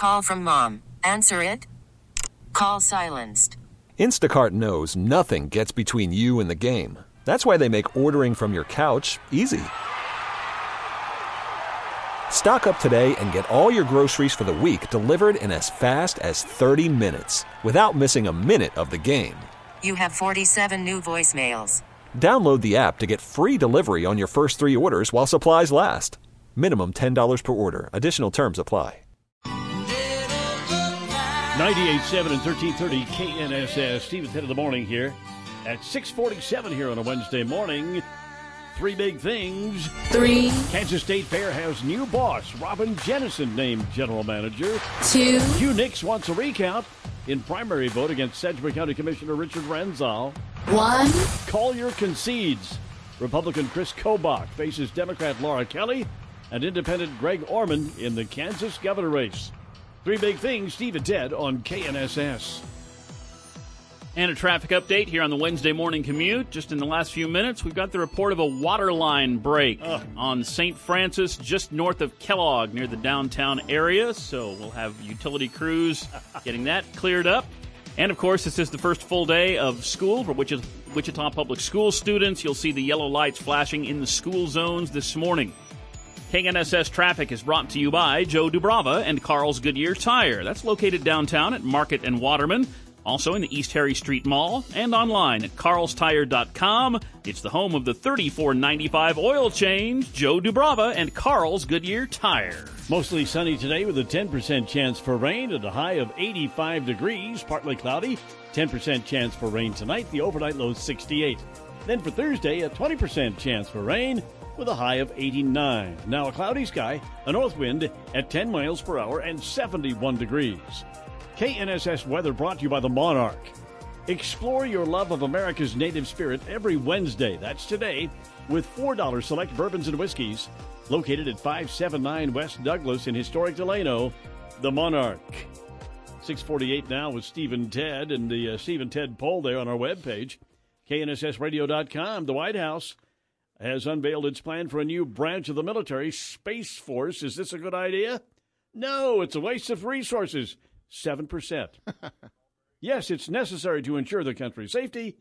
Call from mom. Answer it. Call silenced. Instacart knows nothing gets between you and the game. That's why they make ordering from your couch easy. Stock up today and get all your groceries for the week delivered in as fast as 30 minutes without missing a minute of the game. You have 47 new voicemails. Download the app to get free delivery on your first 3 orders while supplies last. Minimum $10 per order. Additional terms apply. 98.7 and 1330 KNSS. Steve at 10 in the morning here at 6:47 here on a Wednesday morning. 3 big things. 3. Kansas State Fair has new boss, Robin Jennison, named general manager. 2. Hugh Nix wants a recount in primary vote against Sedgwick County Commissioner Richard Renzall. 1. Collier concedes. Republican Chris Kobach faces Democrat Laura Kelly and Independent Greg Orman in the Kansas governor race. 3 big things, Steve and Ted on KNSS. And a traffic update here on the Wednesday morning commute. Just in the last few minutes, we've got the report of a water line break on St. Francis, just north of Kellogg, near the downtown area. So we'll have utility crews getting that cleared up. And, of course, this is the first full day of school for Wichita Public School students. You'll see the yellow lights flashing in the school zones this morning. KNSS Traffic is brought to you by Joe Dubrava and Carl's Goodyear Tire. That's located downtown at Market and Waterman, also in the East Harry Street Mall, and online at carlstire.com. It's the home of the $34.95 oil change, Joe Dubrava and Carl's Goodyear Tire. Mostly sunny today with a 10% chance for rain at a high of 85 degrees, partly cloudy. 10% chance for rain tonight. The overnight low is 68. Then for Thursday, a 20% chance for rain with a high of 89. Now a cloudy sky, a north wind at 10 miles per hour and 71 degrees. KNSS weather brought to you by the Monarch. Explore your love of America's native spirit every Wednesday. That's today with $4 select bourbons and whiskeys. Located at 579 West Douglas in historic Delano, the Monarch. 6:48 now with Steve and Ted, and the Steve and Ted poll there on our webpage, knssradio.com. The White House has unveiled its plan for a new branch of the military, Space Force. Is this a good idea? No, it's a waste of resources. 7%. Yes, it's necessary to ensure the country's safety.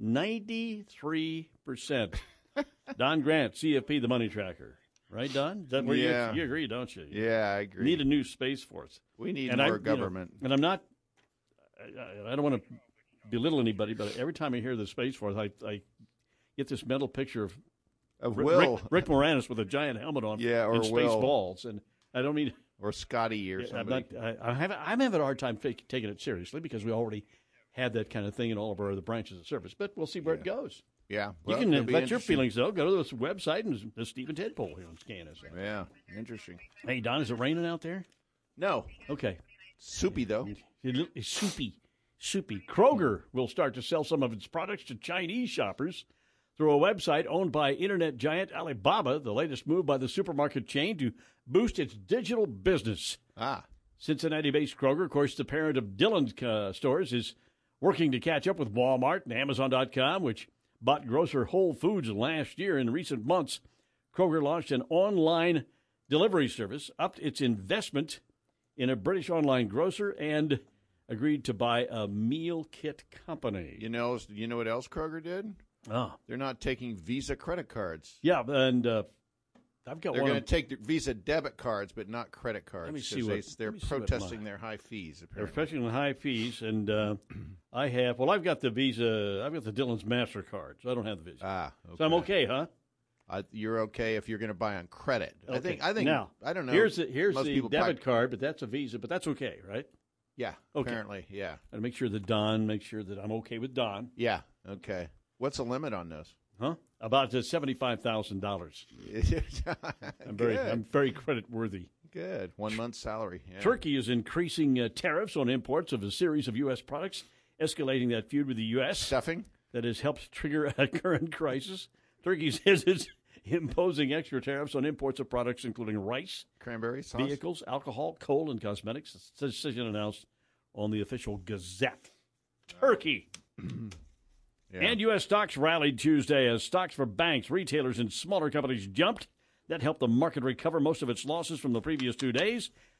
93%. Don Grant, CFP, the money tracker. Right, Don? Is that where you agree, don't you? Yeah, I agree. Need a new Space Force. We need more government. And I'm not, I don't want to belittle anybody, but every time I hear the Space Force, I get this mental picture of Will. Rick Moranis with a giant helmet on, or and space Will. balls, and I don't mean, or Scotty or somebody. I'm having a hard time taking it seriously because we already had that kind of thing in all of our other branches of service. But we'll see where it goes. Yeah, you can let your feelings though. Go to this website and the Steve and Ted poll here on KNSS. Yeah, interesting. Hey Don, is it raining out there? No. Okay. Soupy though. It's soupy. Kroger will start to sell some of its products to Chinese shoppers through a website owned by internet giant Alibaba, the latest move by the supermarket chain to boost its digital business. Cincinnati-based Kroger, of course, the parent of Dillon's stores, is working to catch up with Walmart and Amazon.com, which bought grocer Whole Foods last year. In recent months, Kroger launched an online delivery service, upped its investment in a British online grocer, and agreed to buy a meal kit company. You know what else Kroger did? They're not taking Visa credit cards. Yeah, and I've got They're one. going to take the Visa debit cards, but not credit cards. Let me see what they're protesting their high fees. Apparently. They're protesting the high fees, and I've got the Visa. I've got the Dillon's MasterCard, so I don't have the Visa. Okay. So I'm okay, huh? You're okay if you're going to buy on credit. Okay. I think. Now, I don't know. Here's the debit card, but that's a Visa, but that's okay, right? Yeah. Okay. Apparently, yeah. And make sure that I'm okay with Don. Yeah. Okay. What's the limit on those? Huh? About $75,000. I'm very credit worthy. Good. 1 month's salary. Yeah. Turkey is increasing tariffs on imports of a series of U.S. products, escalating that feud with the U.S. Stuffing? That has helped trigger a current crisis. Turkey says it's imposing extra tariffs on imports of products including rice, cranberry sauce, vehicles, alcohol, coal, and cosmetics. The decision announced on the official Gazette. Turkey. Yeah. And U.S. stocks rallied Tuesday as stocks for banks, retailers, and smaller companies jumped. That helped the market recover most of its losses from the previous 2 days.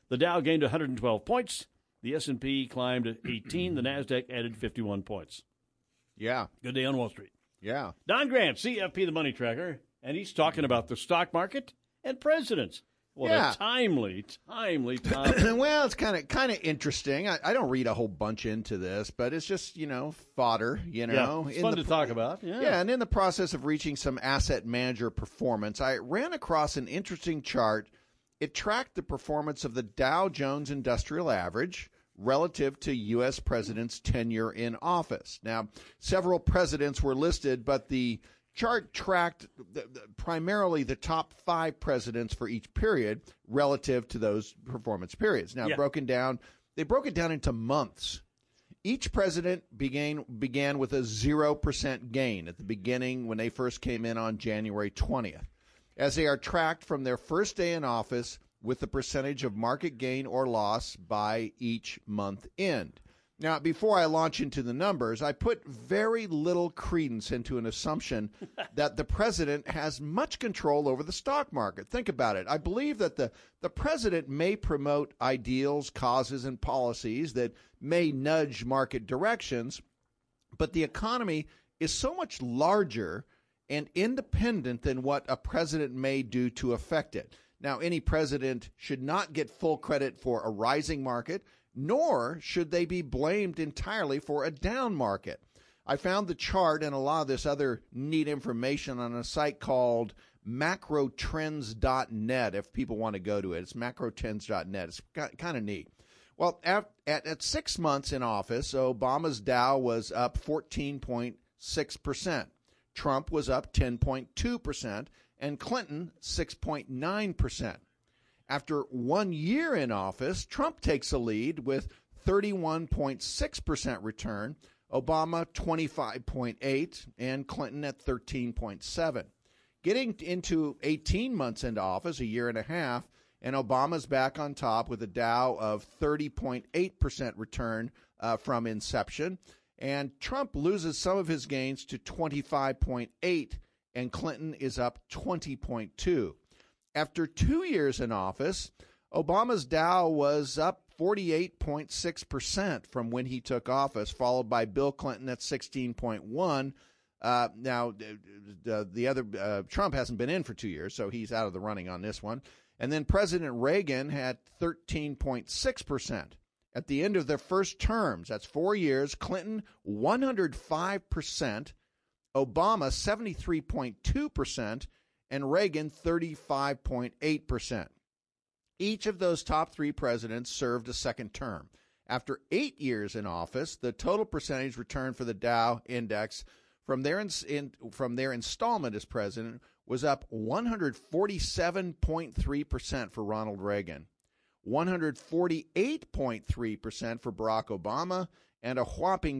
The Dow gained 112 points. The S&P climbed 18. The NASDAQ added 51 points. Yeah. Good day on Wall Street. Yeah. Don Grant, CFP, the Money Tracker, and he's talking about the stock market and presidents. What a timely topic. Well, it's kind of interesting. I don't read a whole bunch into this, but it's just, fodder, Yeah, it's fun to talk about. Yeah, and in the process of reaching some asset manager performance, I ran across an interesting chart. It tracked the performance of the Dow Jones Industrial Average relative to U.S. presidents' tenure in office. Now, several presidents were listed, but the chart tracked primarily the top 5 presidents for each period relative to those performance periods. Now, they broke it down into months. Each president began with a 0% gain at the beginning when they first came in on January 20th, as they are tracked from their first day in office with the percentage of market gain or loss by each month end. Now, before I launch into the numbers, I put very little credence into an assumption that the president has much control over the stock market. Think about it. I believe that the president may promote ideals, causes, and policies that may nudge market directions, but the economy is so much larger and independent than what a president may do to affect it. Now, any president should not get full credit for a rising market, nor should they be blamed entirely for a down market. I found the chart and a lot of this other neat information on a site called macrotrends.net, if people want to go to it. It's macrotrends.net. It's kind of neat. Well, at 6 months in office, Obama's Dow was up 14.6%. Trump was up 10.2%, and Clinton 6.9%. After 1 year in office, Trump takes a lead with 31.6% return, Obama 25.8%, and Clinton at 13.7%. Getting into 18 months into office, a year and a half, and Obama's back on top with a Dow of 30.8% return from inception, and Trump loses some of his gains to 25.8%, and Clinton is up 20.2%. After 2 years in office, Obama's Dow was up 48.6% from when he took office, followed by Bill Clinton at 16.1%. Now, the other Trump hasn't been in for 2 years, so he's out of the running on this one. And then President Reagan had 13.6%. At the end of their first terms, that's 4 years, Clinton 105%, Obama 73.2%, and Reagan 35.8%. Each of those top 3 presidents served a second term. After 8 years in office, the total percentage return for the Dow index from their installment as president was up 147.3% for Ronald Reagan, 148.3% for Barack Obama, and a whopping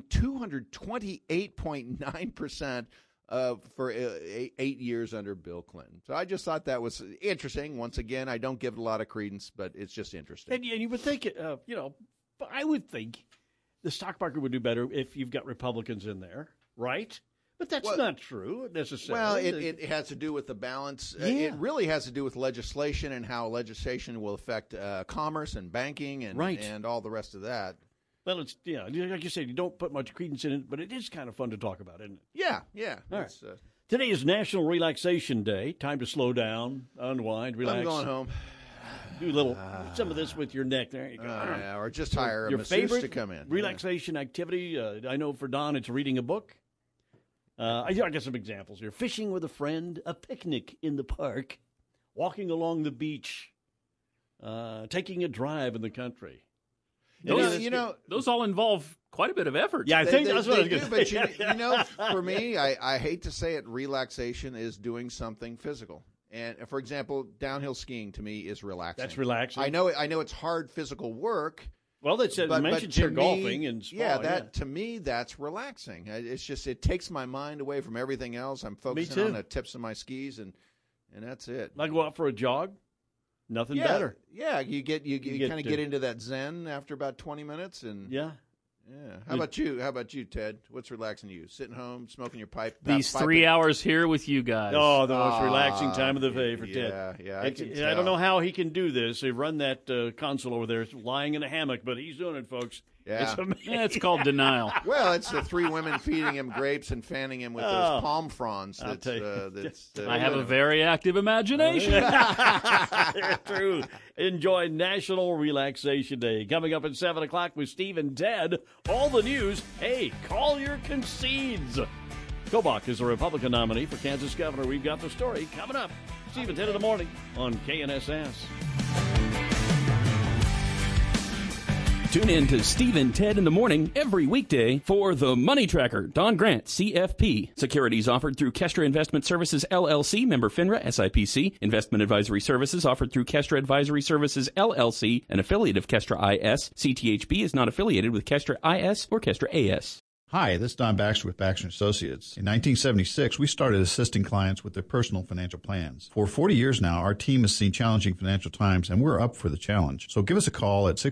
228.9% for 8 years under Bill Clinton. So I just thought that was interesting. Once again, I don't give it a lot of credence, but it's just interesting. And you would think, I would think the stock market would do better if you've got Republicans in there, right? But that's not true necessarily. Well, it has to do with the balance. Yeah. It really has to do with legislation and how legislation will affect commerce and banking and all the rest of that. Well, it's, like you said, you don't put much credence in it, but it is kind of fun to talk about, isn't it? Yeah. All right. Today is National Relaxation Day. Time to slow down, unwind, relax. I'm going home. Do some of this with your neck. There you go. Or just hire your a masseuse favorite to come in. Relaxation activity. I know for Don, it's reading a book. I got some examples here. Fishing with a friend, a picnic in the park, walking along the beach, taking a drive in the country. Those all involve quite a bit of effort. Yeah, I think that's what I was going to say. But for me, I hate to say it, relaxation is doing something physical. And for example, downhill skiing to me is relaxing. That's relaxing. I know it's hard physical work. Well, that's you mentioned golfing and spa. To me, that's relaxing. It's just it takes my mind away from everything else. I'm focusing on the tips of my skis, and that's it. I go out for a jog. Nothing better. Yeah, you kind of get into that zen after about 20 minutes, and Yeah. How about you, Ted? What's relaxing you? Sitting home, smoking your pipe? These 3 hours here with you guys. Oh, the most relaxing time of the day for Ted. Yeah, I don't know how he can do this. They run that console over there, lying in a hammock, but he's doing it, folks. Yeah. It's amazing. It's called denial. Well, it's the 3 women feeding him grapes and fanning him with those palm fronds. I'll tell you. I have a very active imagination. True. Enjoy National Relaxation Day. Coming up at 7 o'clock with Steve and Ted. All the news. Hey, call your concedes. Kobach is the Republican nominee for Kansas governor. We've got the story coming up. Steve and Ted in the morning on KNSS. Tune in to Steve and Ted in the morning every weekday for The Money Tracker. Don Grant, CFP. Securities offered through Kestra Investment Services, LLC, member FINRA, SIPC. Investment advisory services offered through Kestra Advisory Services, LLC, an affiliate of Kestra IS. CTHB is not affiliated with Kestra IS or Kestra AS. Hi, this is Don Baxter with Baxter & Associates. In 1976, we started assisting clients with their personal financial plans. For 40 years now, our team has seen challenging financial times, and we're up for the challenge. So give us a call at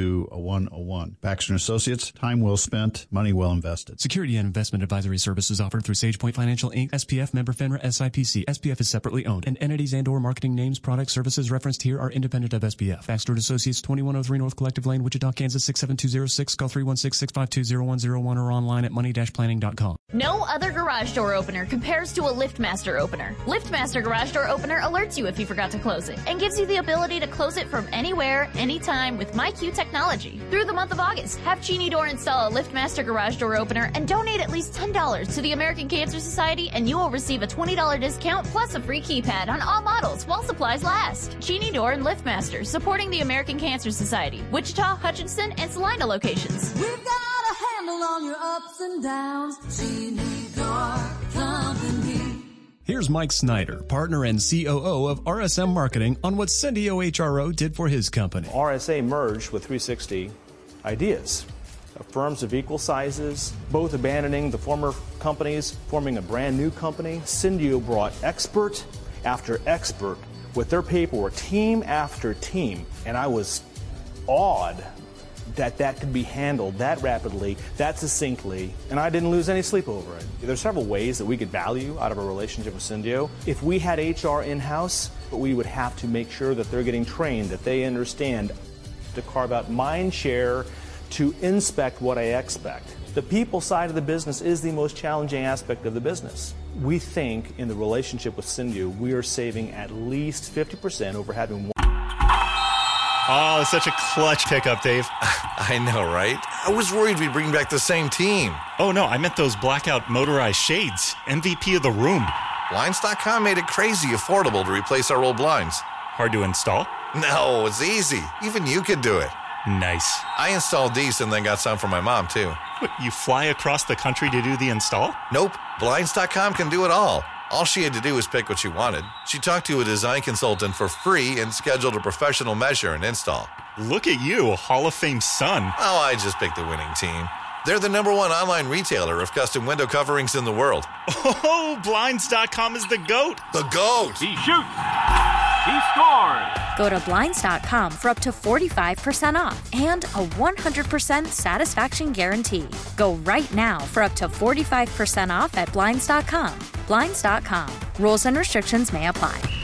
652-0101. Baxter & Associates, time well spent, money well invested. Security and investment advisory services offered through SagePoint Financial, Inc., SPF, member FINRA, SIPC. SPF is separately owned, and entities and/or marketing names, products, services referenced here are independent of SPF. Baxter & Associates, 2103 North Collective Lane, Wichita, Kansas, 67206. Call 316-652-0101 or online at money-planning.com. No other garage door opener compares to a LiftMaster opener. LiftMaster garage door opener alerts you if you forgot to close it and gives you the ability to close it from anywhere, anytime with MyQ technology. Through the month of August, have Genie Door install a LiftMaster garage door opener and donate at least $10 to the American Cancer Society, and you will receive a $20 discount plus a free keypad on all models while supplies last. Genie Door and LiftMaster, supporting the American Cancer Society, Wichita, Hutchinson, and Salina locations. We've got a handle on your ups and downs. Genie Door Company. Here's Mike Snyder, partner and COO of RSM Marketing, on what Cindy OHRO did for his company. RSA merged with 360 Ideas, firms of equal sizes, both abandoning the former companies, forming a brand new company. Cindio brought expert after expert with their paperwork, team after team, and I was awed that could be handled that rapidly, that succinctly, and I didn't lose any sleep over it. There's several ways that we could value out of a relationship with Cindio. If we had HR in-house, we would have to make sure that they're getting trained, that they understand to carve out mind share to inspect what I expect. The people side of the business is the most challenging aspect of the business. We think in the relationship with Cindio, we are saving at least 50% over having one. Oh, such a clutch pickup, Dave. I know, right? I was worried we'd bring back the same team. Oh, no, I meant those blackout motorized shades. MVP of the room. Blinds.com made it crazy affordable to replace our old blinds. Hard to install? No, it's easy. Even you could do it. Nice. I installed these and then got some for my mom, too. What, you fly across the country to do the install? Nope. Blinds.com can do it all. All she had to do was pick what she wanted. She talked to a design consultant for free and scheduled a professional measure and install. Look at you, a Hall of Fame son. Oh, I just picked the winning team. They're the #1 online retailer of custom window coverings in the world. Oh, Blinds.com is the GOAT. The GOAT. He shoots. He scored. Go to Blinds.com for up to 45% off and a 100% satisfaction guarantee. Go right now for up to 45% off at Blinds.com. Blinds.com. Rules and restrictions may apply.